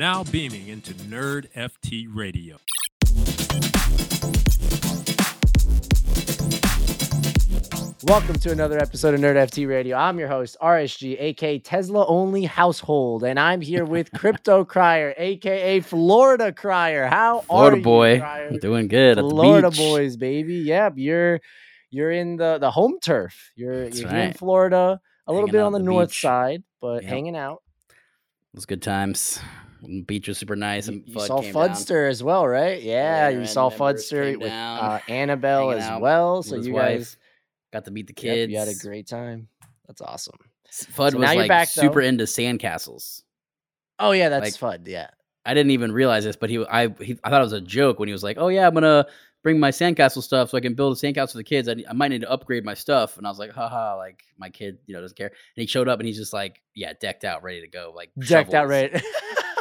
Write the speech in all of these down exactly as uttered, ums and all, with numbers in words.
now beaming into Nerd F T Radio. Welcome to another episode of Nerd F T Radio. I'm your host, R S G, aka Tesla Only Household, and I'm here with Crypto Crier, aka Florida Crier. How Florida are you, boy. Crier? I'm doing good. Florida at the beach. boys, baby. Yep, you're you're in the, the home turf. You're, That's you're here in right. Florida, a little Hanging bit out on the, at the north beach. side, but Yep. hanging out. It was good times. The beach was super nice. You, And you Fudd saw came Fudster as well, right? Yeah, Yeah, you Random saw members Fudster came with down, uh, Annabelle hanging as out well. with So his you wife. guys Got to meet the yep, kids. you had a great time. That's awesome. Fudd So was now you're like back, super though. into sandcastles. Oh yeah, that's Like, fun. Yeah. I didn't even realize this, but he, I, he, I thought it was a joke when he was like, "Oh yeah, I'm gonna bring my sandcastle stuff so I can build a sandcastle for the kids. I, I might need to upgrade my stuff." And I was like, "Haha!" Like my kid, you know, doesn't care. And he showed up and he's just like, "Yeah, decked out, ready to go." Like Decked out, shovels. right?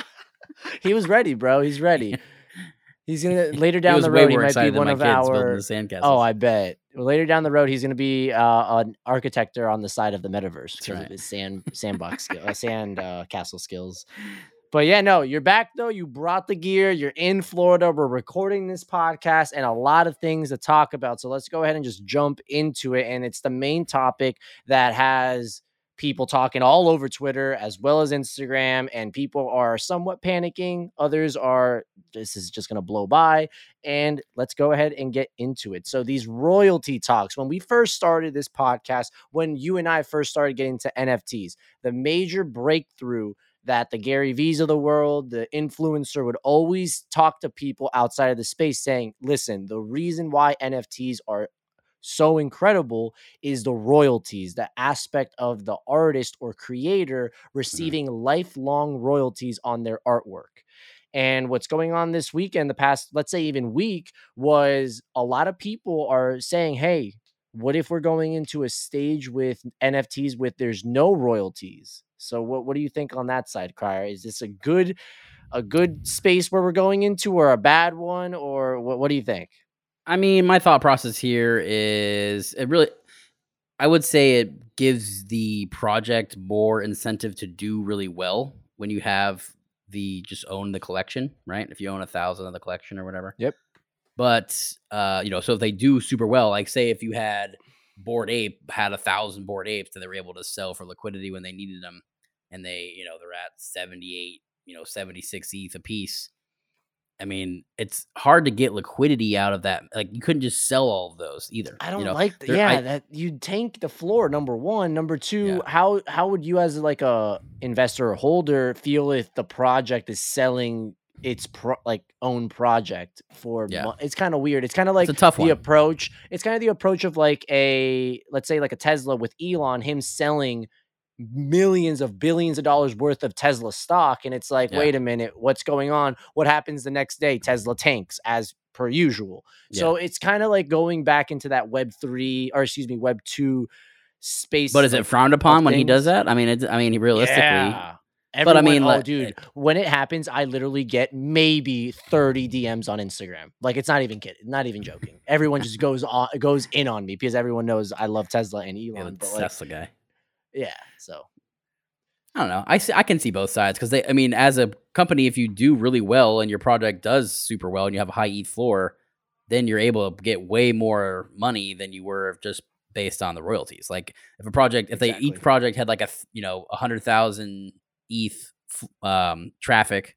He was ready, bro. He's ready. He's gonna later He down was the way road. He more might be excited than one my of kids building our. the sandcastles. Oh, I bet. Later down the road, he's gonna be uh, an architector on the side of the metaverse because right. of his sand sandbox skill, uh, sand uh, castle skills. But yeah, no, you're back though. You brought the gear. You're in Florida. We're recording this podcast and a lot of things to talk about. So let's go ahead and just jump into it. And it's the main topic that has people talking all over Twitter as well as Instagram, and people are somewhat panicking. Others are, this is just going to blow by. And let's go ahead and get into it. So these royalty talks, when we first started this podcast, when you and I first started getting to N F Ts, the major breakthrough that the Gary V's of the world, the influencer, would always talk to people outside of the space saying, listen, the reason why N F Ts are so incredible is the royalties, the aspect of the artist or creator receiving mm-hmm. lifelong royalties on their artwork. And what's going on this weekend, the past, let's say even week, was a lot of people are saying, hey, what if we're going into a stage with N F Ts with there's no royalties? So what, what do you think on that side, Crier? Is this a good a good space where we're going into, or a bad one, or what, what do you think? I mean, my thought process here is it really, I would say it gives the project more incentive to do really well when you have the just own the collection, right? If you own a thousand of the collection or whatever. Yep. But, uh, you know, so if they do super well, like say if you had Bored Ape had a thousand Bored Apes and they were able to sell for liquidity when they needed them, and they, you know, they're at seventy-eight, you know, seventy-six E T H a piece. I mean, it's hard to get liquidity out of that. Like, you couldn't just sell all of those either. I don't you know? like that. Yeah, I, that you'd tank the floor. Number one, number two. Yeah. How how would you, as like a investor or holder, feel if the project is selling its pro, like own project for? Yeah. Mo- it's kind of weird. It's kind of like it's a tough the one. approach. It's kind of the approach of like a, let's say like a Tesla with Elon, him selling millions of billions of dollars worth of Tesla stock, and it's like, Yeah. wait a minute, what's going on? What happens the next day? Tesla tanks as per usual. Yeah. So it's kind of like going back into that web three, or excuse me, web two space. But is like, it frowned upon when he things. does that? I mean, it's, I mean, realistically, Yeah. but I Everyone- mean, oh, like, dude, when it happens, I literally get maybe thirty D Ms on Instagram. Like, it's not even kidding, not even joking. Everyone just goes on, goes in on me because everyone knows I love Tesla and Elon. yeah, but like, that's the guy. yeah, so. I don't know. I see, I can see both sides because they. I mean, as a company, if you do really well and your project does super well and you have a high E T H floor, then you're able to get way more money than you were just based on the royalties. Like if a project, if Exactly. they each project had like a you know a hundred thousand E T H um, traffic,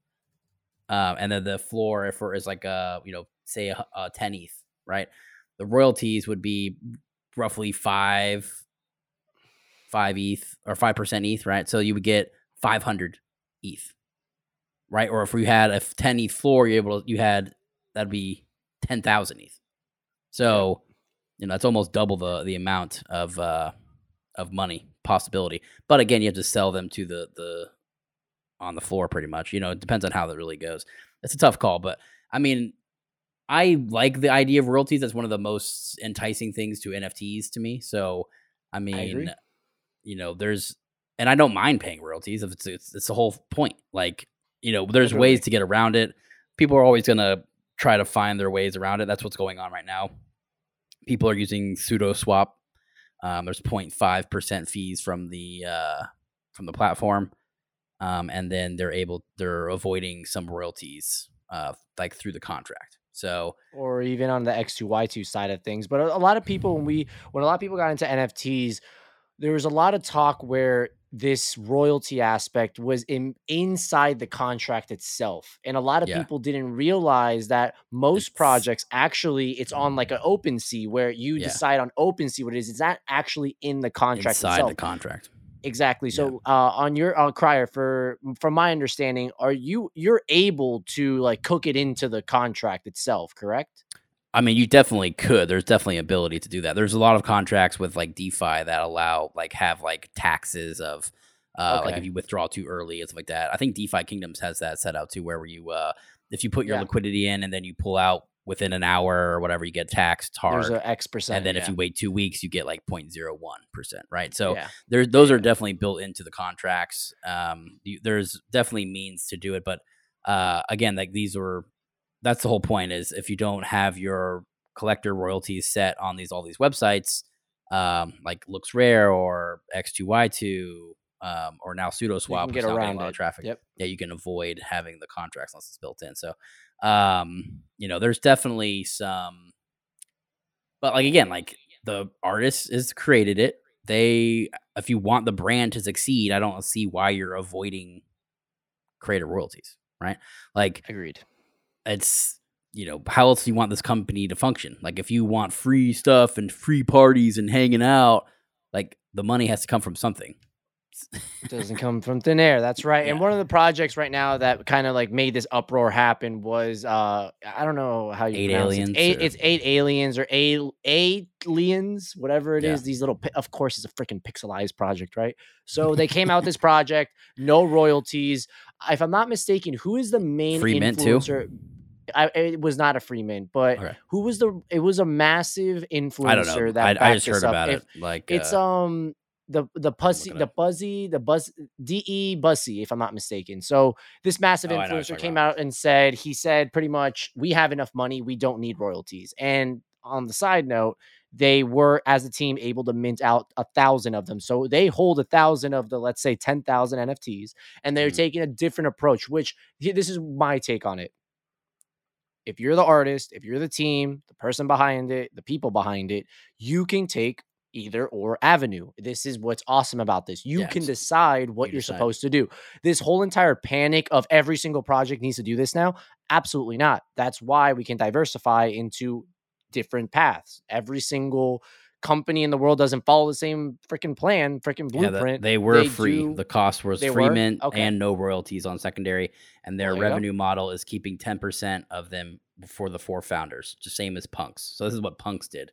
um, and then the floor for is like a you know say a, a ten E T H, right? The royalties would be roughly five. five E T H or five percent E T H, right? So you would get five hundred E T H, right? Or if we had a ten E T H floor, you're able to, you had, that'd be ten thousand E T H. So, you know, that's almost double the, the amount of, uh, of money possibility. But again, you have to sell them to the, the, on the floor pretty much, you know, it depends on how that really goes. It's a tough call, but I mean, I like the idea of royalties. That's one of the most enticing things to N F Ts to me. So, I mean, I agree. you know, there's, and I don't mind paying royalties if it's, it's, it's the whole point. Like, you know, there's Literally. ways to get around it. People are always going to try to find their ways around it. That's what's going on right now. People are using pseudo swap. Um, there's zero point five percent fees from the, uh, from the platform. um, and then they're able they're avoiding some royalties, uh, like through the contract. So, or even on the X two Y two side of things. But a, a lot of people, when we when a lot of people got into N F Ts, there was a lot of talk where this royalty aspect was in inside the contract itself. And a lot of yeah, people didn't realize that most it's projects actually it's on like an OpenSea where you Yeah. decide on OpenSea what it is. It's not actually in the contract inside itself. the contract. Exactly. Yeah. So, uh, on your uh, Crier, for from my understanding, are you you're able to like cook it into the contract itself, correct? I mean, you definitely could. There's definitely ability to do that. There's a lot of contracts with like DeFi that allow like have like taxes of uh like Okay. if you withdraw too early and stuff like that. I think DeFi Kingdoms has that set up too, where you uh if you put your Yeah. liquidity in and then you pull out within an hour or whatever, you get taxed hard. There's a X percent. And then yeah. if you wait two weeks, you get like zero point zero one percent, right? So yeah. there, those Yeah. are definitely built into the contracts. Um, you, there's definitely means to do it, but uh, again, like these are, that's the whole point. Is if you don't have your collector royalties set on these all these websites, um, like Looks Rare or X two Y two, um, or now SudoSwap, get which is now getting around a lot it. of traffic. Yep. Yeah, you can avoid having the contracts unless it's built in. So, um, you know, there's definitely some. But like again, like the artist has created it. They, if you want the brand to succeed, I don't see why you're avoiding creator royalties, right? Like Agreed. it's, you know, how else do you want this company to function? Like if you want free stuff and free parties and hanging out, like the money has to come from something. It doesn't come from thin air. That's right. And Yeah. one of the projects right now that kind of like made this uproar happen was uh I don't know how you Eight pronounce aliens it. It's eight, or- it's eight aliens or eight aliens, whatever it is. Yeah. These little, pi- of course, it's a freaking pixelized project, right? So they came out with this project, no royalties. If I'm not mistaken, who is the main Free mint too? influencer? I, it was not a free mint, but Okay. who was the? It was a massive influencer I don't know. that I, I backed just this heard up. about If- it. Like It's uh, um the the pussy it the up. buzzy the buzz D E Bussy, if I'm not mistaken. So this massive Oh, I know what influencer you're came talking out and said he said pretty much we have enough money, we don't need royalties. And on the side note, they were as a team able to mint out a thousand of them. So they hold a thousand of the let's say ten thousand N F Ts, and they're Mhm. taking a different approach. Which this is my take on it. If you're the artist, if you're the team, the person behind it, the people behind it, you can take either or avenue. This is what's awesome about this. You Yeah, can it's- decide what you you're decide. supposed to do. This whole entire panic of every single project needs to do this now, absolutely not. That's why we can diversify into different paths. Every single company in the world doesn't follow the same freaking plan, freaking Yeah, the- blueprint. they were They free. do- The cost was they free were? mint Okay. and no royalties on secondary, and their Well, there you go. revenue model is keeping ten percent of them for the four founders, just same as Punks. So this is what Punks did.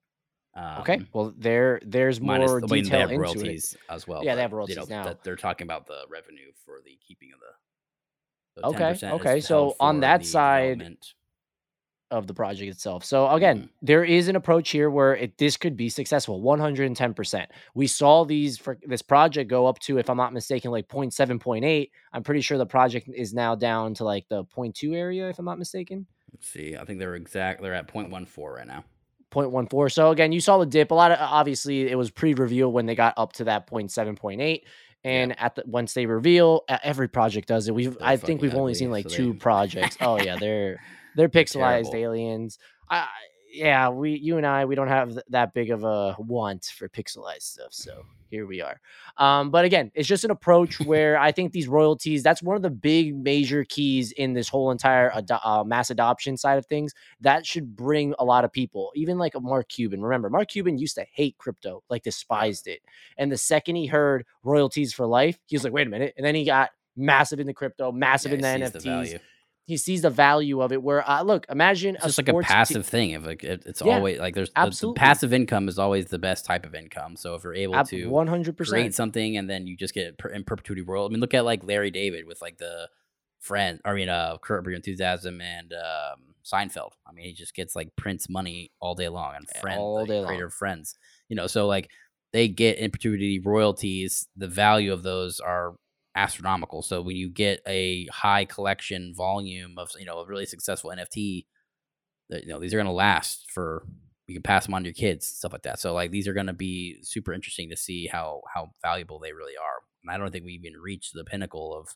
Um, Okay. Well, there there's minus, more I mean, they detail have into it. royalties as well. Yeah, they but, have you royalties know, now. That they're talking about the revenue for the keeping of the. the Okay, 10% is okay, so held on for that the side- development. Of the project itself. So again, Mhm. there is an approach here where it this could be successful, one hundred ten percent. We saw these for this project go up to, if I'm not mistaken, like zero point seven, zero point eight. I'm pretty sure the project is now down to like the zero point two area, if I'm not mistaken. Let's see. I think they're exact. They're at zero point one four right now. zero point one four. So again, you saw the dip. A lot of obviously it was pre-reveal when they got up to that zero point seven, zero point eight. And at the once they reveal, uh, every project does it. We've They're I think fucking we've only ugly, seen like so two they- projects. Oh yeah, they're they're They're pixelized terrible. aliens. I yeah, we you and I we don't have th- that big of a want for pixelized stuff. So here we are. Um, but again, it's just an approach where I think these royalties, that's one of the big major keys in this whole entire ado- uh, mass adoption side of things. That should bring a lot of people, even like a Mark Cuban. Remember, Mark Cuban used to hate crypto, like despised it. And the second he heard royalties for life, he was like, wait a minute. And then he got massive into crypto, massive Yeah, into he N sees F the Ts. value. He sees the value of it. Where uh, look, imagine It's a just like a sports te- passive thing. If like it, it's Yeah, always like there's the- the, absolutely. passive income is always the best type of income. So if you're able Ab- to one hundred create percent. something and then you just get per, in perpetuity world. I mean, look at like Larry David with like the friend. I mean, uh, Curb Your Enthusiasm and um, Seinfeld. I mean, he just gets like Prince money all day long and Friends, All like, day creator long. of Friends. You know, so like they get in perpetuity royalties. The value of those are astronomical. So when you get a high collection volume of, you know, a really successful N F T, that, you know, these are going to last for, you can pass them on to your kids, stuff like that. So like these are going to be super interesting to see how how valuable they really are. And I don't think we even reached the pinnacle of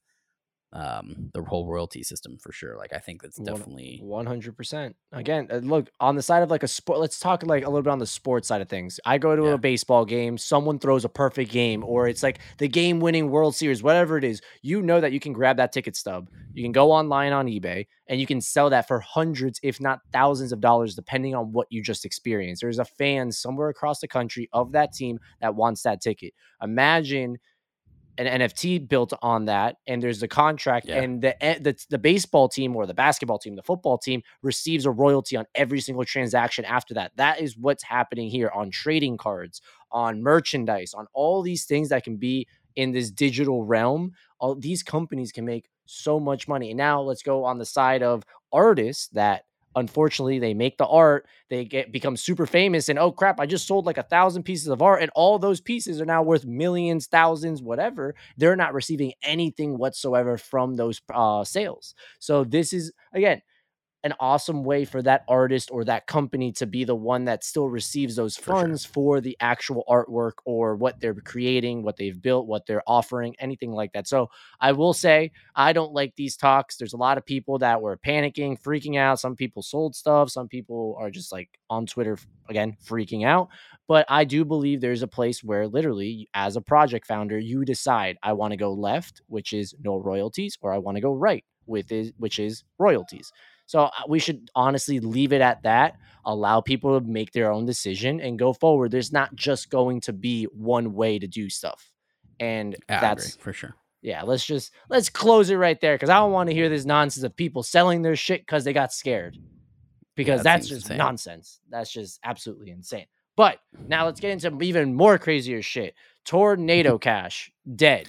um the whole royalty system for sure. Like I think that's definitely one hundred percent. Again, uh, look, on the side of like a sport, let's talk like a little bit on the sports side of things. I go to Yeah. a baseball game, someone throws a perfect game, or it's like the game winning World Series, whatever it is, you know that you can grab that ticket stub, you can go online on eBay, and you can sell that for hundreds if not thousands of dollars depending on what you just experienced. There's a fan somewhere across the country of that team that wants that ticket. Imagine an N F T built on that, and there's the contract, Yeah. and the, the the baseball team or the basketball team, the football team receives a royalty on every single transaction after that. That is what's happening here on trading cards, on merchandise, on all these things that can be in this digital realm. All these companies can make so much money. And now let's go on the side of artists that unfortunately they make the art, they get become super famous, and oh crap, I just sold like a thousand pieces of art and all those pieces are now worth millions, thousands, whatever. They're not receiving anything whatsoever from those uh, sales. So this is, again, an awesome way for that artist or that company to be the one that still receives those For sure. funds for the actual artwork or what they're creating, what they've built, what they're offering, anything like that. So I will say, I don't like these talks. There's a lot of people that were panicking, freaking out. Some people sold stuff. Some people are just like on Twitter, again, freaking out. But I do believe there's a place where literally as a project founder, you decide, I want to go left, which is no royalties, or I want to go right, with is, which is royalties. So we should honestly leave it at that, allow people to make their own decision and go forward. There's not just going to be one way to do stuff. And Yeah, that's I agree, for sure. Yeah, let's just let's close it right there, because I don't want to hear this nonsense of people selling their shit because they got scared. Because Yeah, that that's seems just insane. nonsense. That's just absolutely insane. But now let's get into even more crazier shit. Tornado Cash, dead.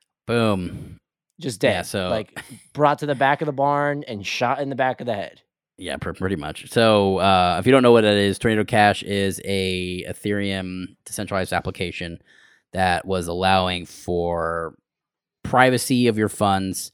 Boom. Just dead. Yeah, so- like brought to the back of the barn and shot in the back of the head. Yeah, pr- pretty much. So, uh, if you don't know what that is, Tornado Cash is a Ethereum decentralized application that was allowing for privacy of your funds.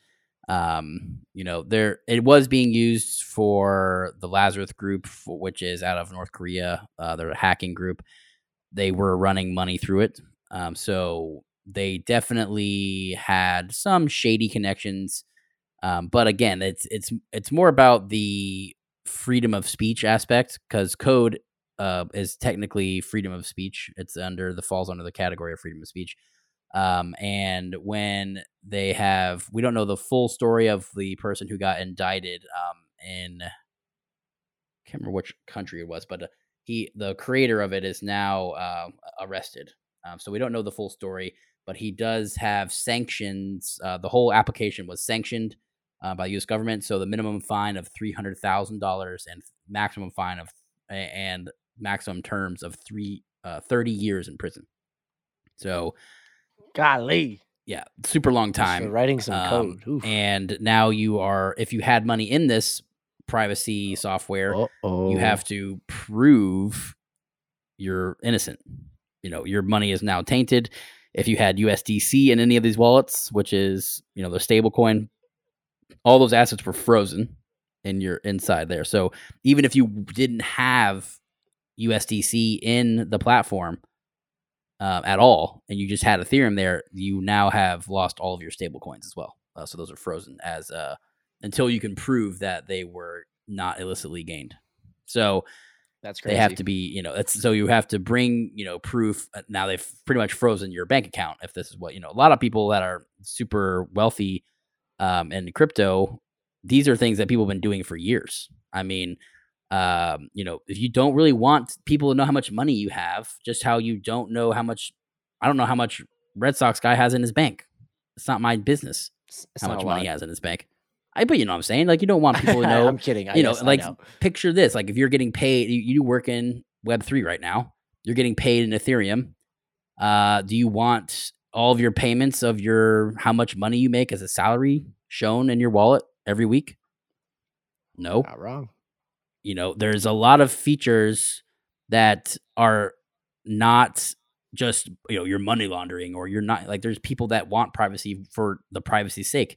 Um, you know, there it was being used for the Lazarus Group, for, which is out of North Korea. Uh, they're a hacking group. They were running money through it. Um, so they definitely had some shady connections. Um, but again, it's it's it's more about the freedom of speech aspect, because code uh, is technically freedom of speech. It's under the falls under the category of freedom of speech. Um, and when they have, we don't know the full story of the person who got indicted um, in, I can't remember which country it was, but uh, he, the creator of it, is now uh, arrested. Um, so we don't know the full story, but he does have sanctions. Uh, the whole application was sanctioned uh, by the U S government. So the minimum fine of three hundred thousand dollars and maximum fine of and maximum terms of three uh, thirty years in prison. So, golly, yeah, super long Just time for writing some Um, code. Oof. And now you are, if you had money in this privacy software, Uh-oh. you have to prove you're innocent. You know, your money is now tainted. If you had U S D C in any of these wallets, which is, you know, the stable coin, all those assets were frozen in your inside there. So even if you didn't have U S D C in the platform uh, at all, and you just had Ethereum there, you now have lost all of your stable coins as well. Uh, so those are frozen as uh, until you can prove that they were not illicitly gained. So That's crazy. they have to be, you know, that's so you have to bring, you know, proof. Now they've pretty much frozen your bank account. If this is what, you know, a lot of people that are super wealthy um, in crypto, these are things that people have been doing for years. I mean, um, you know, if you don't really want people to know how much money you have, just how you don't know how much, I don't know how much Red Sox guy has in his bank. It's not my business It's- it's how not much a money he lot. has in his bank. I, but you know what I'm saying? Like, you don't want people to know. I'm kidding. I you know, guess I like know. picture this, like if you're getting paid, you, you work in Web three right now, you're getting paid in Ethereum. Uh, do you want all of your payments of your, how much money you make as a salary shown in your wallet every week? No. Not wrong. You know, there's a lot of features that are not just, you know, you're money laundering, or you're not, like, there's people that want privacy for the privacy's sake.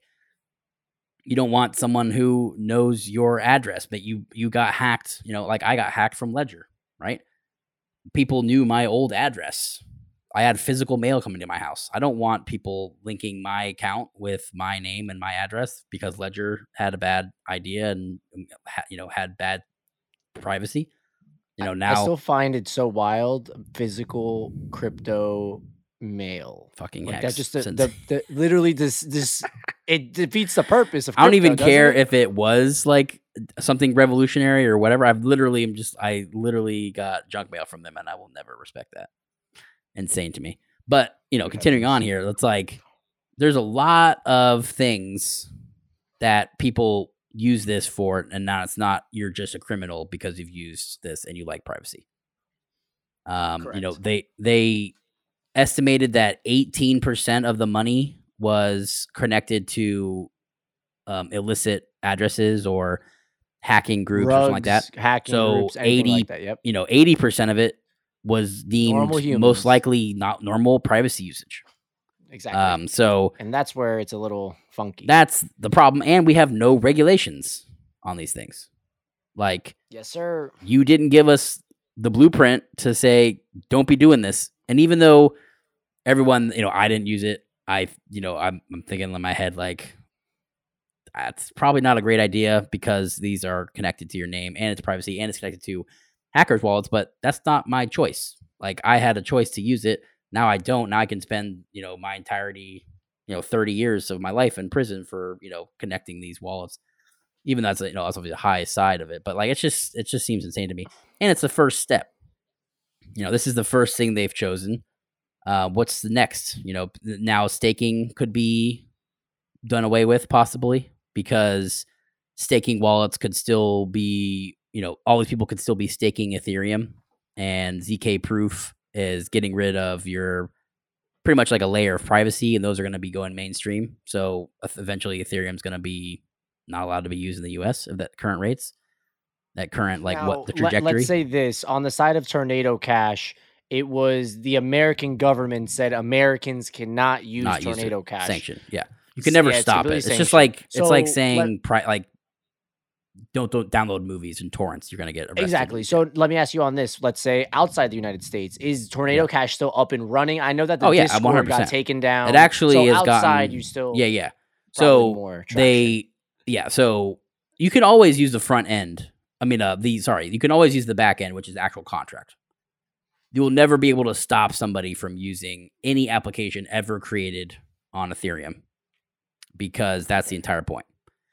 You don't want someone who knows your address, but you you got hacked, you know, like I got hacked from Ledger, right? People knew my old address. I had physical mail coming to my house. I don't want people linking my account with my name and my address because Ledger had a bad idea and, you know, had bad privacy. You know, now I still find it so wild. Physical crypto mail, fucking like hex. that's just the, Since- the, the literally this this it defeats the purpose of. I don't crypto, even care doesn't it? if it was like something revolutionary or whatever. I've literally am just I literally got junk mail from them, and I will never respect that. Insane to me. But you know, continuing on here, it's like there's a lot of things that people use this for, and now it's not you're just a criminal because you've used this and you like privacy. Um, you know, Correct. they they estimated that eighteen percent of the money was connected to um, illicit addresses or hacking groups or something like that. Rugs, hacking So groups, anything eighty, like that. Yep. you know, eighty percent of it was deemed Normal humans. most likely not normal privacy usage. Exactly. Um, so and that's where it's a little funky. that's the problem, and we have no regulations on these things. Like, yes, sir. you didn't give us the blueprint to say don't be doing this, and even though everyone, you know, I didn't use it. I, you know, I'm, I'm thinking in my head like that's probably not a great idea because these are connected to your name and it's privacy and it's connected to hackers' wallets. But that's not my choice. Like I had a choice to use it. Now I don't. Now I can spend, you know, my entirety, you know, thirty years of my life in prison for, you know, connecting these wallets. Even though that's, you know, that's obviously the high side of it. But like it's just it just seems insane to me. And it's the first step. You know, this is the first thing they've chosen. Uh, what's the next? You know, now staking could be done away with possibly because staking wallets could still be, you know, all these people could still be staking Ethereum, and Z K Proof is getting rid of your pretty much like a layer of privacy, and those are going to be going mainstream. So eventually Ethereum is going to be not allowed to be used in the U S at that current rates, that current like Now, what the let- trajectory. let's say this on the side of Tornado Cash. It was the American government said Americans cannot use not use Tornado it. Cash. Sanction, yeah. You can never Yeah, it's stop it. completely It's just sanctioned. like it's So, like let- saying pri- like don't don't download movies and torrents. You're gonna get arrested. Exactly. So let me ask you on this. Let's say outside the United States, is Tornado Yeah. Cash still up and running? I know that the Oh, yeah, Discord one hundred got percent. taken down. It actually so has outside gotten you still yeah yeah. probably So more traction. they yeah so you can always use the front end. I mean uh the sorry you can always use the back end, which is the actual contract. You will never be able to stop somebody from using any application ever created on Ethereum because that's the entire point.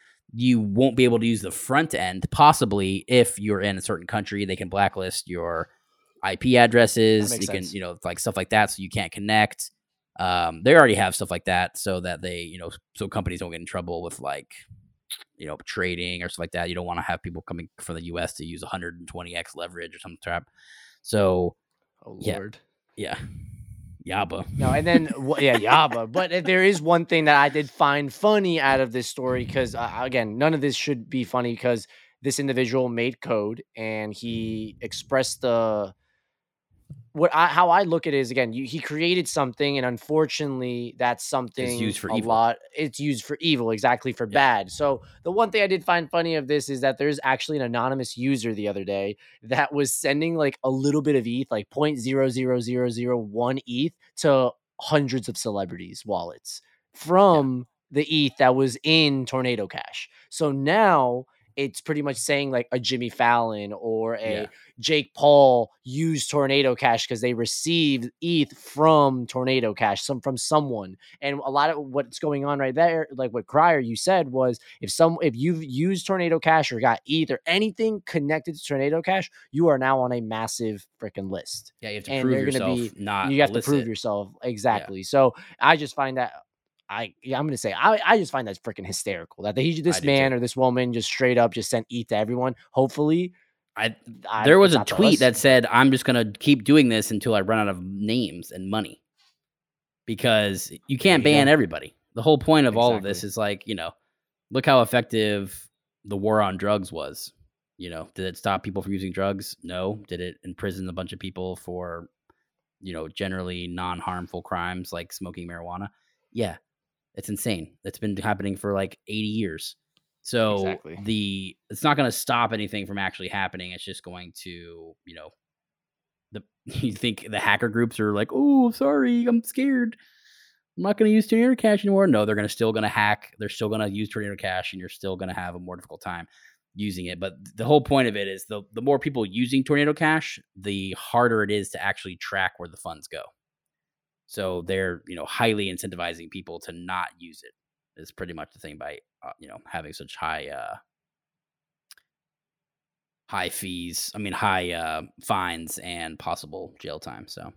You won't be able to use the front end, possibly if you're in a certain country, they can blacklist your I P addresses. That makes You can, sense. you know, like stuff like that, so you can't connect. Um, they already have stuff like that, so that they, you know, so companies don't get in trouble with like, you know, trading or stuff like that. You don't want to have people coming from the U S to use one hundred twenty x leverage or some crap. So, Oh yeah. Lord. yeah, Yaba. No, and then wh- yeah, Yaba. But if there is one thing that I did find funny out of this story, because uh, again, none of this should be funny because this individual made code and he expressed the what I how I look at it is again, you, he created something, and unfortunately, that's something used for a evil. lot. It's used for evil, exactly for Yeah. bad. So the one thing I did find funny of this is that there's actually an anonymous user the other day that was sending like a little bit of E T H, like zero point zero zero zero zero one E T H, to hundreds of celebrities' wallets from the E T H that was in Tornado Cash. So now it's pretty much saying like a Jimmy Fallon or a Yeah. Jake Paul used Tornado Cash because they received E T H from Tornado Cash, some from someone. And a lot of what's going on right there, like what Crier you said, was if some if you've used Tornado Cash or got E T H or anything connected to Tornado Cash, you are now on a massive freaking list. Yeah, you have to And prove they're gonna yourself. be- not You have to illicit. prove yourself exactly. So I just find that. I yeah, I'm gonna say I, I just find that freaking hysterical that he, this do man too. or this woman just straight up just sent E T H to everyone. Hopefully, I I, there was it's a not to tweet us. that said, "I'm just gonna keep doing this until I run out of names and money," because you can't There you ban go. everybody. The whole point of all of this Exactly. is like, you know, look how effective the war on drugs was. You know, did it stop people from using drugs? No. Did it imprison a bunch of people for, you know, generally non-harmful crimes like smoking marijuana? Yeah, it's insane. It's been happening for like eighty years. So Exactly. the it's not going to stop anything from actually happening. It's just going to, you know, the you think the hacker groups are like, oh, sorry, I'm scared. I'm not going to use Tornado Cash anymore. No, they're going to still going to hack. They're still going to use Tornado Cash, and you're still going to have a more difficult time using it. But the whole point of it is the the more people using Tornado Cash, the harder it is to actually track where the funds go. So they're, you know, highly incentivizing people to not use it. Is pretty much the thing by uh, you know, having such high uh, high fees. I mean, high uh, fines and possible jail time. So.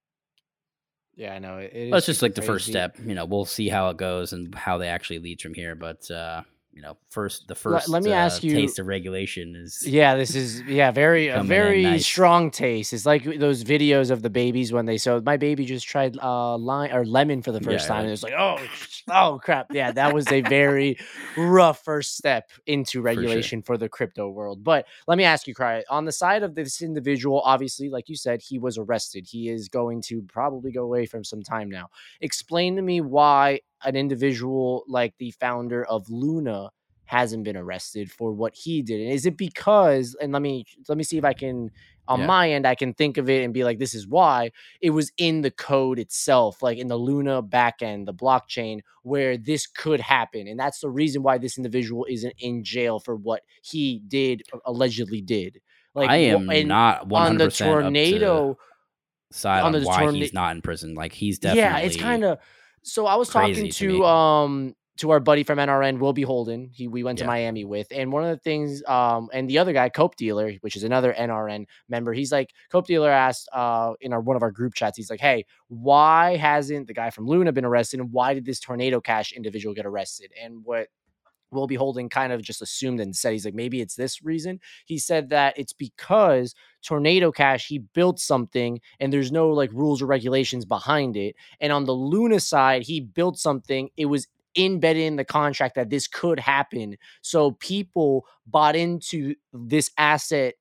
Yeah, I know. It, it Well, it's is just super like the first crazy. step. You know, we'll see how it goes and how they actually lead from here. But uh, you know, first the first let me uh, ask you- taste of regulation is Yeah, this is yeah very a Coming in very nice. strong taste. It's like those videos of the babies when they so my baby just tried uh lime or lemon for the first Yeah, time. like- and it's like oh oh crap, yeah, that was a very rough first step into regulation for, the crypto world. But let me ask you, Cry, on the side of this individual, obviously, like you said, he was arrested. He is going to probably go away from some time now. Explain to me why an individual like the founder of Luna hasn't been arrested for what he did. And is it because, and let me let me see if I can on Yeah. my end I can think of it and be like, this is why it was in the code itself, like in the Luna backend, the blockchain, where this could happen. And that's the reason why this individual isn't in jail for what he did allegedly did. Like I am wh- and not one on hundred the percent tornado. up to side on on, the why torna- he's not in prison. Like he's definitely Yeah, it's kind of so I was crazy talking to to me. um to our buddy from N R N, Will Beholden. He we went to Yeah. Miami with, and one of the things um and the other guy, Cope Dealer, which is another N R N member, he's like Cope Dealer asked uh in our one of our group chats, he's like, hey, why hasn't the guy from Luna been arrested, and why did this Tornado Cash individual get arrested? And what Will Beholden kind of just assumed and said, he's like, maybe it's this reason. He said that it's because Tornado Cash, he built something and there's no like rules or regulations behind it. And on the Luna side, he built something. It was embedded in the contract that this could happen. So people bought into this asset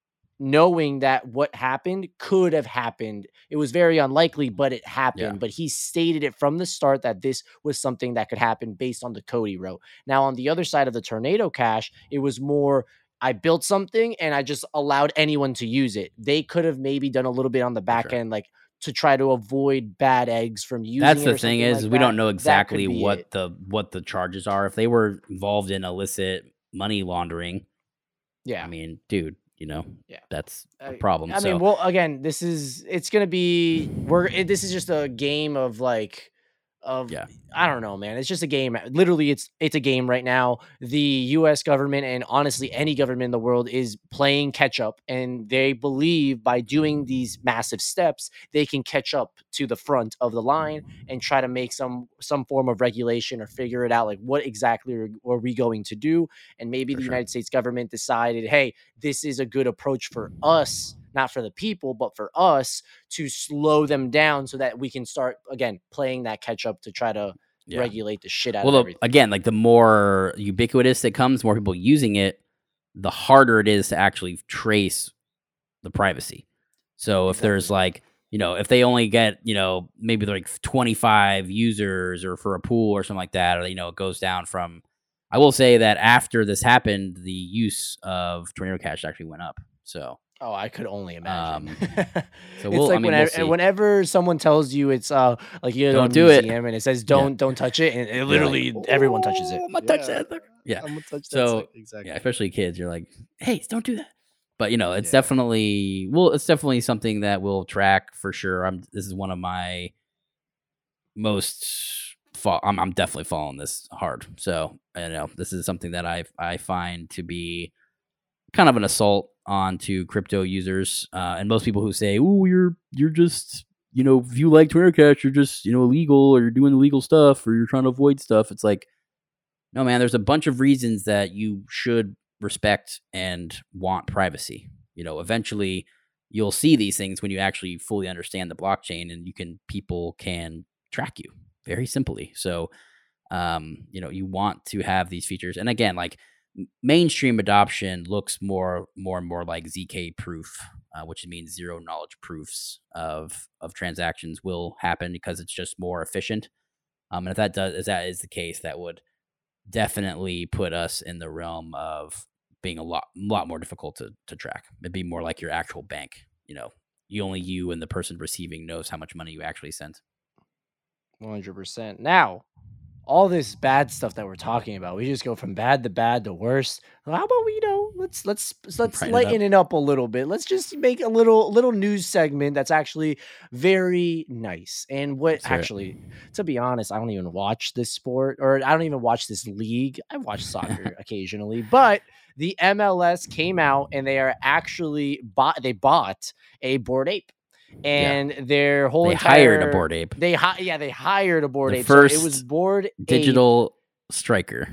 knowing that what happened could have happened. It was very unlikely, but it happened. Yeah. But he stated it from the start that this was something that could happen based on the code he wrote. Now, on the other side of the Tornado Cash, it was more, I built something and I just allowed anyone to use it. They could have maybe done a little bit on the back sure. end, like to try to avoid bad eggs from using That's it the or thing something is like we that. don't know That could exactly be what it. the what the charges are. If they were involved in illicit money laundering, Yeah. I mean, dude, you know, Yeah. that's a I- problem. I so mean, well, again, this is it's gonna be we're it, this is just a game of like of Yeah. I don't know, man. It's just a game. Literally, it's it's a game right now. The U S government and honestly any government in the world is playing catch up, and they believe by doing these massive steps, they can catch up to the front of the line and try to make some some form of regulation or figure it out. Like, what exactly are, are we going to do? And maybe For the sure. United States government decided, hey, this is a good approach for us, not for the people, but for us to slow them down so that we can start again playing that catch up to try to Yeah. regulate the shit out Well, of the- everything. again, like the more ubiquitous it comes, more people using it, the harder it is to actually trace the privacy. So if there's Exactly. like, you know, if they only get, you know, maybe like twenty-five users or for a pool or something like that, or, you know, it goes down from, I will say that after this happened, the use of Tornado Cash actually went up. So Oh, I could only imagine. Um, it's so we'll- I like mean, we'll whenever, see. whenever someone tells you it's uh like you Don't don't do do it. museum and it says don't don't touch it, and it You're like, literally everyone touches it. "Oh, I'm gonna touch that." Yeah. I'm gonna touch that. So, sec- exactly. Yeah, especially kids. You're like, hey, don't do that. But you know, it's Yeah. definitely well, it's definitely something that we'll track for sure. I'm this is one of my most fo- I'm I'm definitely following this hard. So you know, this is something that I I find to be kind of an assault onto crypto users, uh, and most people who say, "Oh, you're you're just you know, if you like Twitter Cash, you're just you know illegal, or you're doing illegal stuff, or you're trying to avoid stuff." It's like, no, man. There's a bunch of reasons that you should respect and want privacy. You know, eventually you'll see these things when you actually fully understand the blockchain, and you can people can track you very simply. So, um, you know, you want to have these features, and again, like m- mainstream adoption looks more more and more like Z K proof, uh, which means zero knowledge proofs of of transactions will happen because it's just more efficient. Um, and if that does, if that is the case, that would definitely put us in the realm of being a lot lot more difficult to to track. It'd be more like your actual bank, you know, you only you and the person receiving knows how much money you actually sent. one hundred percent. Now, all this bad stuff that we're talking about, we just go from bad to bad to worse. How about we, you know, let's let's let's Brighten it lighten it up a little bit. Let's just make a little little news segment that's actually very nice. And what Let's hear it. actually, to be honest, I don't even watch this sport, or I don't even watch this league. I watch soccer occasionally, but the M L S came out and they are actually bought. They bought a Bored Ape. And their whole They entire, hired a Bored Ape. They hi- yeah, they hired a Bored The Ape. So it first was Bored Ape. Digital striker.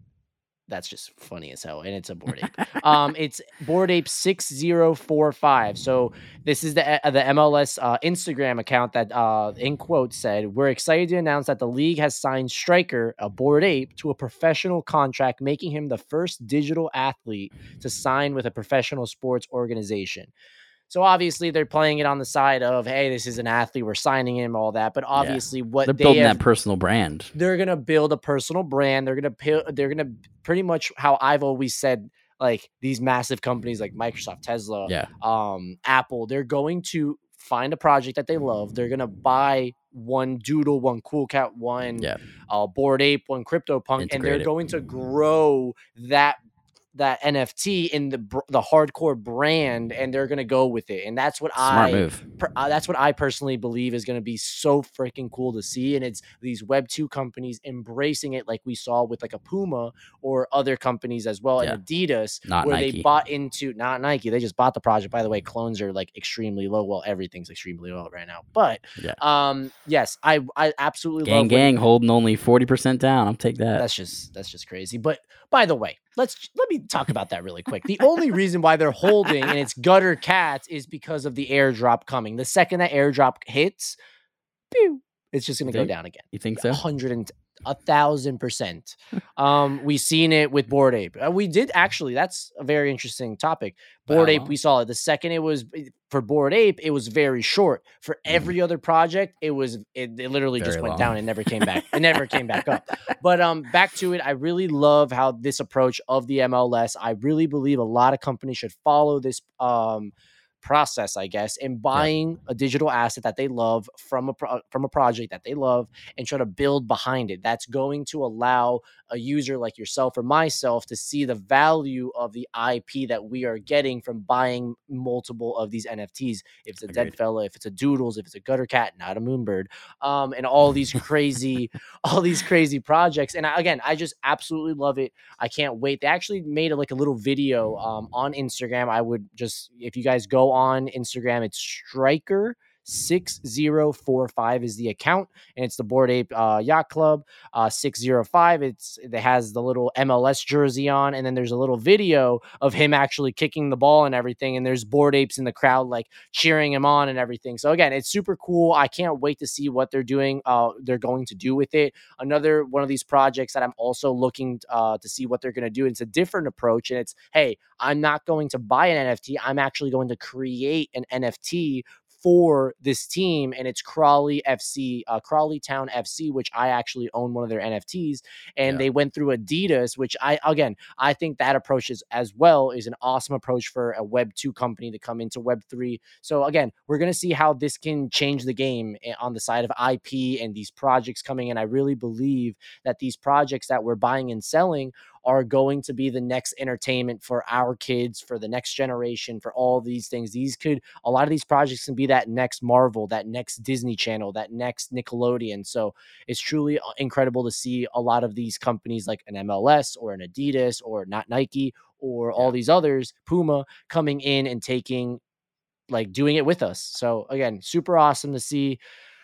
That's just funny as hell, and it's a Bored Ape. um, it's Bored Ape six zero four five. So this is the uh, the M L S uh, Instagram account that, uh, in quotes, said, "We're excited to announce that the league has signed Striker, a Bored Ape, to a professional contract, making him the first digital athlete to sign with a professional sports organization." So obviously they're playing it on the side of, hey, this is an athlete, we're signing him, all that. But obviously, yeah. what they're they building have, that personal brand. They're gonna build a personal brand. They're gonna they're gonna pretty much how I've always said, like these massive companies like Microsoft, Tesla, yeah. um, Apple. They're going to find a project that they love. They're gonna buy one Doodle, one Cool Cat, one yeah. uh, Bored Ape, one CryptoPunk, Integrate and they're it. going to grow that. that N F T in the the hardcore brand, and they're gonna go with it, and that's what Smart I move. Per, uh, that's what I personally believe is gonna be so freaking cool to see, and it's these Web two companies embracing it, like we saw with like a Puma or other companies as well, yeah. and Adidas, not where Nike. they bought into not Nike, they just bought the project. By the way, clones are like extremely low. Well, everything's extremely low right now, but yeah. um, yes, I I absolutely gang love gang when, holding only forty percent down. I'll take that. That's just that's just crazy. But by the way, let's let me talk about that really quick. The only reason why they're holding and it's Gutter Cats is because of the airdrop coming. The second that airdrop hits, pew, it's just going to go down again. You think so? A hundred and a thousand percent. Um, we've seen it with Bored Ape. Uh, we did actually. That's a very interesting topic. Bored Ape, we saw it. The second it was for Bored Ape, it was very short. For every other project, it was it, it literally very just went long. down and never came back. It never came back up. But um, back to it. I really love how this approach of the M L S. I really believe a lot of companies should follow this um process, I guess, in buying yeah. a digital asset that they love from a pro- from a project that they love and try to build behind it. That's going to allow a user like yourself or myself to see the value of the I P that we are getting from buying multiple of these N F Ts. If it's a Agreed. Dead Fella, if it's a Doodles, if it's a Gutter Cat, not a Moonbird, um, and all these crazy, all these crazy projects. And I, again, I just absolutely love it. I can't wait. They actually made a, like a little video um, on Instagram. I would just, if you guys go on Instagram, it's Striker six zero four five is the account, and it's the Bored Ape uh, Yacht Club uh, six zero five. It's it has the little M L S jersey on, and then there's a little video of him actually kicking the ball and everything, and there's Bored Apes in the crowd like cheering him on and everything. So again, it's super cool. I can't wait to see what they're doing. Uh, they're going to do with it. Another one of these projects that I'm also looking uh, to see what they're going to do. It's a different approach, and it's, hey, I'm not going to buy an N F T. I'm actually going to create an N F T for this team, and it's Crawley F C, uh, Crawley Town F C, which I actually own one of their N F Ts, and yeah. they went through Adidas, which I, again, I think that approach is as well is an awesome approach for a Web two company to come into Web three. So again, we're going to see how this can change the game on the side of I P and these projects coming in. I really believe that these projects that we're buying and selling are going to be the next entertainment for our kids, for the next generation, for all these things. These could, a lot of these projects can be that next Marvel, that next Disney Channel, that next Nickelodeon. So it's truly incredible to see a lot of these companies like an M L S or an Adidas or not Nike or yeah. all these others, Puma, coming in and taking, like doing it with us. So again, super awesome to see.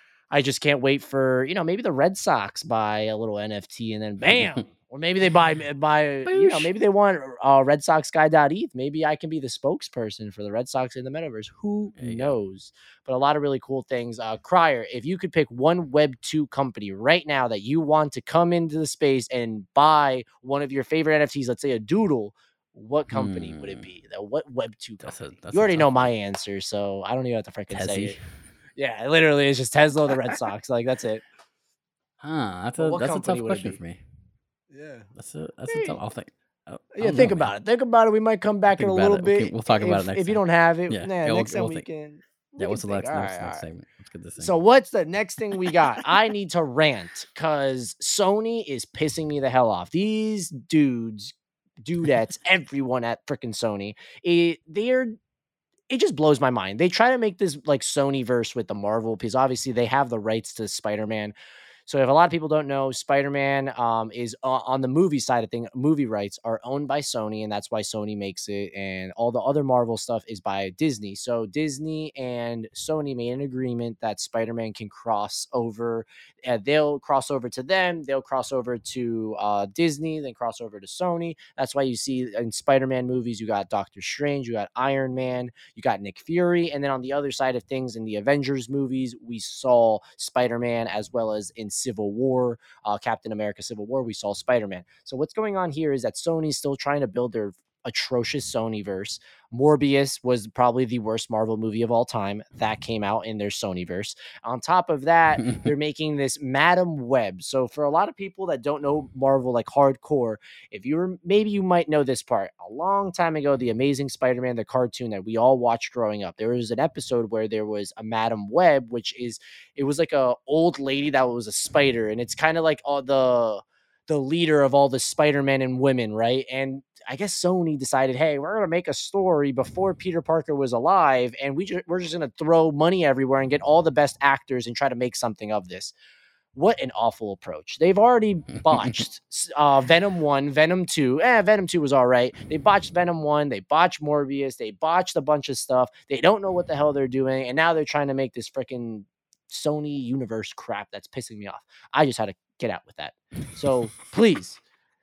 I just can't wait for, you know, maybe the Red Sox buy a little N F T and then bam. Or maybe they buy, buy you know, maybe they want uh, Red Sox guy dot E T H. Maybe I can be the spokesperson for the Red Sox in the metaverse. Who knows? Go. But a lot of really cool things. Uh, Crier, if you could pick one Web two company right now that you want to come into the space and buy one of your favorite N F Ts, let's say a Doodle, what company hmm. would it be? What Web two company? That's a, that's you already know my answer, so I don't even have to freaking say it. Yeah, literally, it's just Tesla, the Red Sox. Like, that's it. Huh, that's a, that's a tough question for me. Yeah, that's a that's a tough. I'll think. Oh, yeah, think know, about man. it. Think about it. We might come back in a little it. bit. Okay, we'll talk about if, it next. If time. you don't have it, yeah, nah, yeah next we'll, time we'll we think. can. We Yeah, can what's the think. next, All next, right, next all right. segment? Let's get this thing. So what's the next thing we got? I need to rant because Sony is pissing me the hell off. These dudes, dudettes, everyone at freaking Sony, it, they're it just blows my mind. They try to make this like Sony verse with the Marvel because obviously they have the rights to Spider-Man. So if a lot of people don't know, Spider-Man um, is uh, on the movie side of things. Movie rights are owned by Sony, and that's why Sony makes it. And all the other Marvel stuff is by Disney. So Disney and Sony made an agreement that Spider-Man can cross over. Uh, they'll cross over to them. They'll cross over to uh, Disney, then cross over to Sony. That's why you see in Spider-Man movies, you got Doctor Strange, you got Iron Man, you got Nick Fury. And then on the other side of things, in the Avengers movies, we saw Spider-Man as well as in Civil War, uh, Captain America Civil War, we saw Spider-Man. So what's going on here is that Sony's still trying to build their atrocious Sonyverse. Morbius was probably the worst Marvel movie of all time that came out in their Sonyverse. On top of that, they're making this Madam Web. So for a lot of people that don't know Marvel like hardcore, if you were, maybe you might know this part. A long time ago, the Amazing Spider-Man, the cartoon that we all watched growing up, there was an episode where there was a Madam Web, which is, it was like a old lady that was a spider, and it's kind of like all the the leader of all the Spider-Men and women, right? And I guess Sony decided, hey, we're going to make a story before Peter Parker was alive, and we ju- we're just going to throw money everywhere and get all the best actors and try to make something of this. What an awful approach. They've already botched uh, Venom one, Venom two. Eh, Venom two was all right. They botched Venom one. They botched Morbius. They botched a bunch of stuff. They don't know what the hell they're doing, and now they're trying to make this freaking Sony universe crap that's pissing me off. I just had to get out with that. So please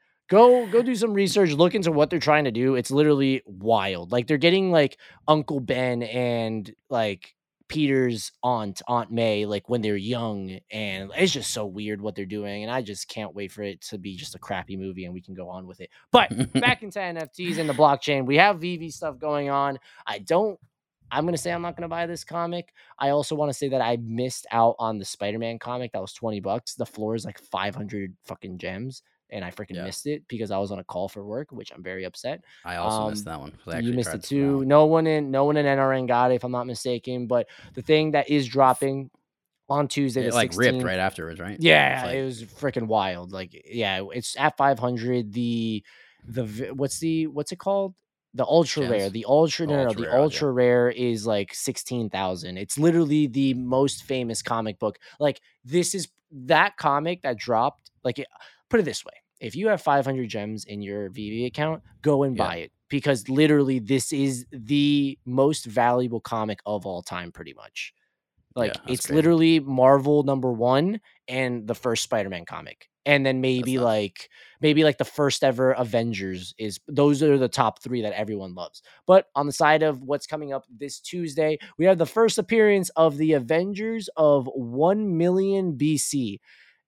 go go do some research, look into what they're trying to do. It's literally wild. Like they're getting like Uncle Ben and like Peter's aunt, Aunt May, like when they're young, and it's just so weird what they're doing. And I just can't wait for it to be just a crappy movie and we can go on with it. But back into N F Ts and the blockchain, we have V V stuff going on. I don't I'm going to say I'm not going to buy this comic. I also want to say that I missed out on the Spider-Man comic. That was twenty bucks. The floor is like five hundred fucking gems. And I freaking Yeah. missed it because I was on a call for work, which I'm very upset. I also Um, missed that one. 'cause I You actually missed tried it to swim too. out. No one in no one in N R N got it, if I'm not mistaken. But the thing that is dropping on Tuesday, It the like sixteenth, ripped right afterwards, right? yeah, It's like- it was freaking wild. Like, yeah, it's at five hundred. The the v- what's the what's it called? The ultra Gems? rare. The ultra The no, no, ultra the rare, okay. ultra rare is like sixteen thousand. It's literally the most famous comic book. Like, this is that comic that dropped. Like, it, put it this way: if you have five hundred gems in your V V account, go and Yeah. buy it, because literally this is the most valuable comic of all time, pretty much. Like, Yeah, that's it's crazy. literally Marvel number one and the first Spider-Man comic. And then maybe nuts. like maybe like the first ever Avengers is those are the top three that everyone loves. But on the side of what's coming up this Tuesday, we have the first appearance of the Avengers of one million B C.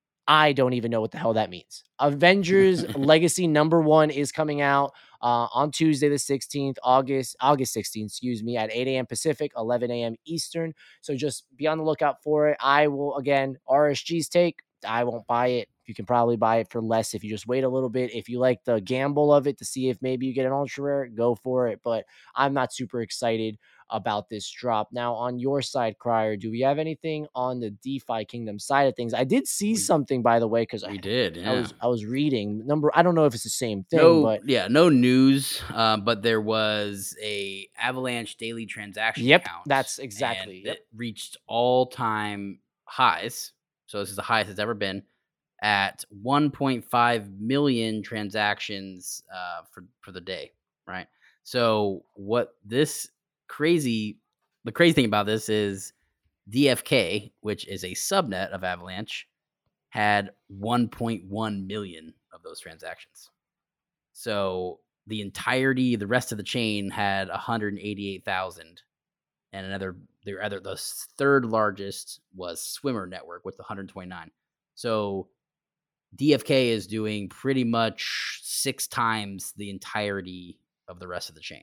I don't even know what the hell that means. Avengers Legacy number one is coming out uh, on Tuesday, the sixteenth, August, August sixteenth, excuse me, at eight a.m. Pacific, eleven a.m. Eastern. So just be on the lookout for it. I will, again, R S G's take. I won't buy it. You can probably buy it for less if you just wait a little bit. If you like the gamble of it to see if maybe you get an ultra rare, go for it. But I'm not super excited about this drop. Now, on your side, Crier, do we have anything on the DeFi Kingdom side of things? I did see We- something, by the way, because We I, did. Yeah. I was I was reading number. I don't know if it's the same thing, no, but yeah, no news. Uh, but there was a Avalanche daily transaction Yep, count. that's exactly, and yep. It reached all time highs. So this is the highest it's ever been at one point five million transactions uh, for for the day. Right. So what this crazy, the crazy thing about this is D F K, which is a subnet of Avalanche, had one point one million of those transactions. So the entirety, the rest of the chain had one hundred eighty-eight thousand, and another, the other, the third largest was Swimmer Network with one hundred twenty-nine. So D F K is doing pretty much six times the entirety of the rest of the chain.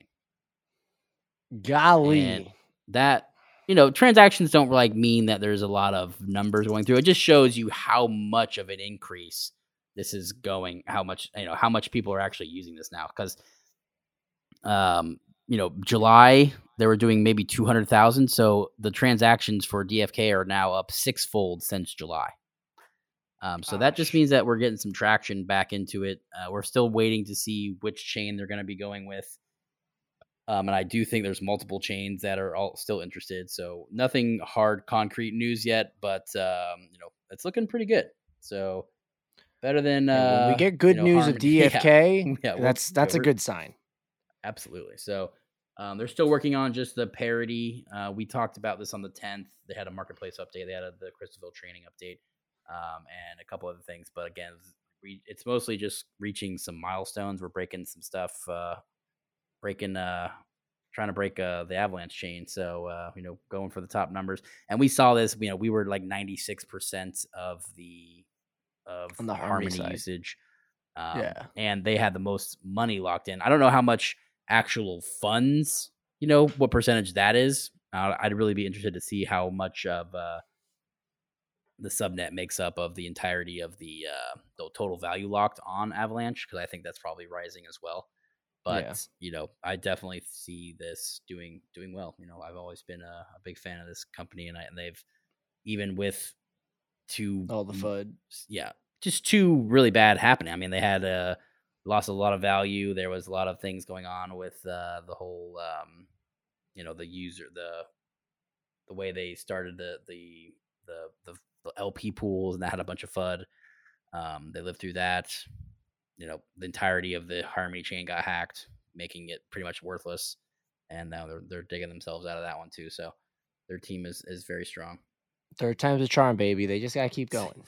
golly. And that, you know, transactions don't like mean that there's a lot of numbers going through. It just shows you how much of an increase this is going, how much, you know, how much people are actually using this now. Because um, you know, July they were doing maybe two hundred thousand. So the transactions for D F K are now up sixfold since July. Um, so that just Gosh. means that we're getting some traction back into it. Uh, we're still waiting to see which chain they're going to be going with. Um, and I do think there's multiple chains that are all still interested. So nothing hard, concrete news yet, but um, you know, it's looking pretty good. So better than And when we uh, get good you know, news Harmony. of D F K, Yeah, yeah, we'll- that's that's yeah, a we're- good sign. Absolutely. So um, they're still working on just the parity. Uh, we talked about this on the tenth. They had a marketplace update. They had a, the Crystalville training update um, and a couple other things. But again, we, it's mostly just reaching some milestones. We're breaking some stuff, uh, breaking, uh, trying to break uh, the Avalanche chain. So, uh, you know, going for the top numbers. And we saw this, you know, we were like ninety-six percent of the, of On the Harmony, Harmony side. usage. Um, Yeah. And they had the most money locked in. I don't know how much actual funds, you know, what percentage that is. Uh, I'd really be interested to see how much of uh, the subnet makes up of the entirety of the, uh, the total value locked on Avalanche, because I think that's probably rising as well. But Yeah. you know, I definitely see this doing doing well. You know, I've always been a, a big fan of this company, and I and they've even with two All the F U D. yeah, just two really bad happening. I mean, they had uh, lost a lot of value. There was a lot of things going on with uh, the whole, um, you know, the user, the the way they started the the the the, the L P pools, and that had a bunch of F U D. Um, they lived through that. You know, the entirety of the Harmony chain got hacked, making it pretty much worthless. And now they're they're digging themselves out of that one too. So their team is is very strong. Third time's a charm, baby. They just gotta keep going.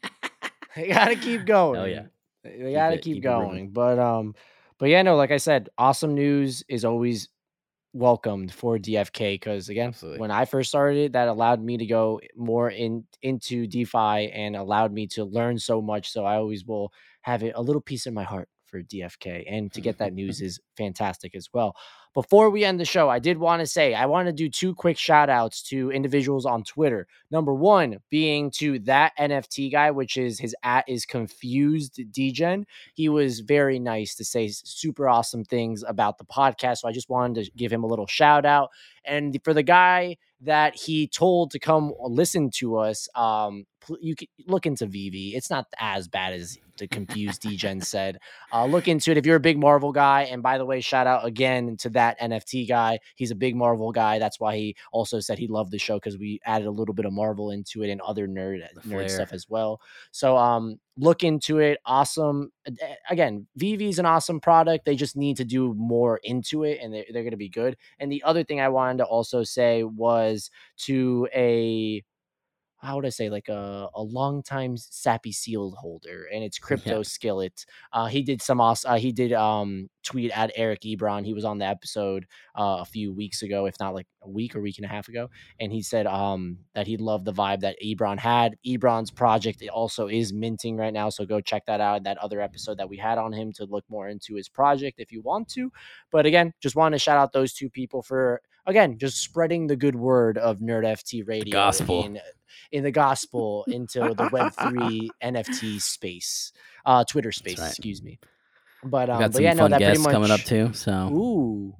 They gotta keep going. Oh yeah, They Keep gotta it- keep, keep it moving. going. But um, but yeah, no, like I said, awesome news is always welcomed for D F K, because again, Absolutely. when I first started, that allowed me to go more in into DeFi and allowed me to learn so much. So I always will have it a little piece in my heart for D F K, and to get that news is fantastic as well. Before we end the show, I did want to say I want to do two quick shout outs to individuals on Twitter. Number one being to that N F T guy, which is his at is confused degen. He was very nice to say super awesome things about the podcast. So I just wanted to give him a little shout out. And for the guy that he told to come listen to us, um, pl- you can look into V V. It's not as bad as the confused degen said. Uh, look into it if you're a big Marvel guy. And by the way, shout out again to that N F T guy. He's a big Marvel guy. That's why he also said he loved the show, because we added a little bit of Marvel into it and other nerd The nerd flair. stuff as well. So um, look into it. Awesome. A- Again, V V is an awesome product. They just need to do more into it, and they're, they're going to be good. And the other thing I wanted to also say was to a how would I say, like a, a long time Sappy Seal holder, and it's Crypto Yeah. Skillet. Uh, he did some awesome, uh, he did um tweet at Eric Ebron. He was on the episode uh, a few weeks ago, if not like a week or week and a half ago. And he said um that he loved the vibe that Ebron had. Ebron's project also is minting right now. So go check that out. That other episode that we had on him to look more into his project if you want to. But again, just wanted to shout out those two people for, again, just spreading the good word of Nerd F T Radio gospel. in in the gospel into the Web three N F T space, uh, Twitter space, right. excuse me. But We um, got but some yeah, no, fun that pretty guests much coming up too. So Ooh,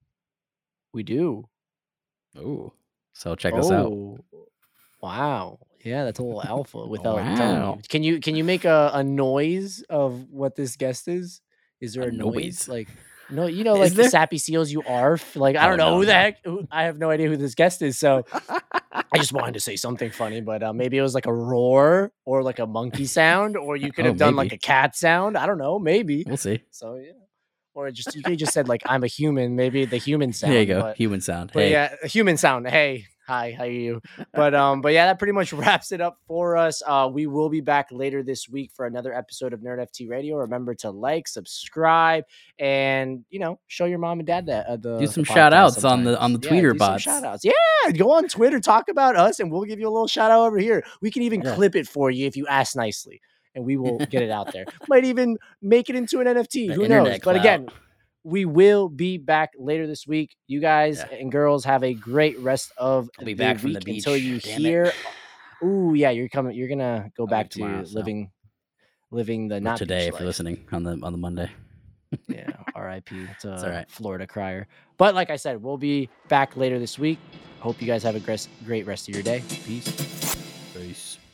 we do. ooh, so check us out. Oh, wow. Yeah, that's a little alpha without telling Wow. you. Can you can you make a, a noise of what this guest is? Is there A a, noise? noise? Like no, you know, Is like there? the Sappy Seals, you arf. Like I Oh, don't know no, who the no. heck. Who, I have no idea who this guest is. So I just wanted to say something funny, but uh, maybe it was like a roar or like a monkey sound, or you could Oh, have done like maybe. a cat sound. I don't know, maybe. We'll see. So yeah, or just you could have just said like I'm a human, maybe the human sound. There you go. But, Human sound. but Hey. yeah, a human sound. Hey, hi, how are you? But um, but yeah, that pretty much wraps it up for us. Uh, we will be back later this week for another episode of Nerd F T Radio. Remember to like, subscribe, and you know, show your mom and dad that uh, the Do some the podcast shout outs on the on the sometimes. Yeah, Twitter do some bots. shout outs. Yeah, go on Twitter, talk about us, and we'll give you a little shout out over here. We can even Yeah. clip it for you if you ask nicely, and we will get it out there. Might even make it into an N F T. The Who internet knows? But clout. again, we will be back later this week. You guys Yeah. and girls have a great rest of I'll be the back from the week beach. until you Damn it. hear. Ooh, yeah, you're coming. You're gonna go I'll back leave to tomorrow, so. living, living the Or not today, beach if life. you're listening on the on the Monday. Yeah. All right. R I P to all right. Florida Crier. But like I said, we'll be back later this week. Hope you guys have a great great rest of your day. Peace. Peace.